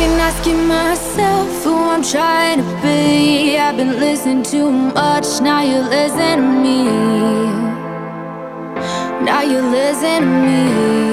been asking myself who I'm trying to be. I've been listening too much, now you listen to me. Now you listen to me.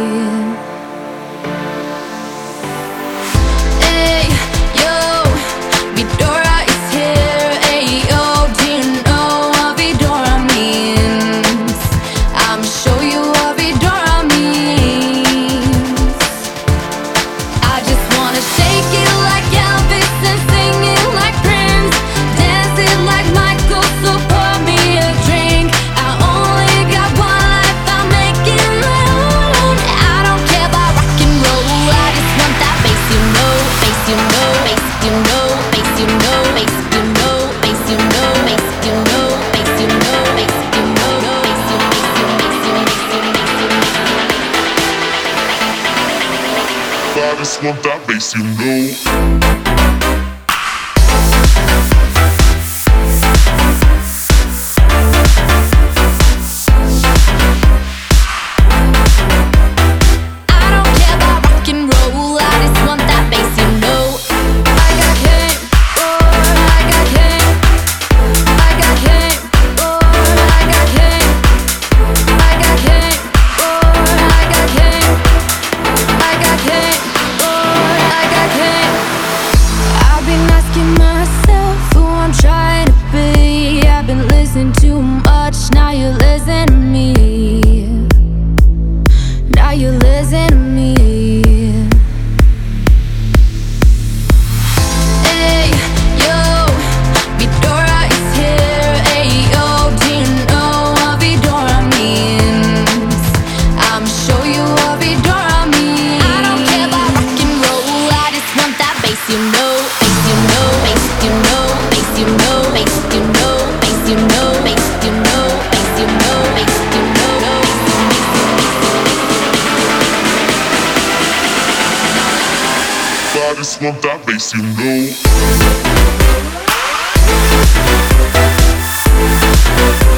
Hey, yo, Vidora is here. Hey, yo, do you know what Vidora means? I'ma show you what Vidora means. I just wanna shake it like Elvis and sing it like Prince, dance it like Michael, so pour me a drink. I only got one life, I'll make it my own. I don't care about rock and roll, I just want that bass, you know, bass, you know, bass, you know, bass, you know, bass, you know, bass, you know, bass, you know, bass, you know, bass, you know, bass, you, bass, you, bass, you, bass, you, bass, you. I just want that bass, you know. I don't care about rock and roll, I just want that bass, you know. I got King, I got King, I got King, I got King, I got King, I got King, I got King, I got King. I've been asking myself who I'm trying to be. I've been listening too much, now you listen to me. Now you listen to me. Hey, yo, Vidora is here. Hey, yo, do you know what Vidora means? I'ma show you what Vidora means. I don't care about rock and roll, I just want that bass, you know, bass, you know, bass, you know, bass, you know, bass, you know, bass, you know, bass, you know, bass, you know, bass, you know, I just want that bass, you know.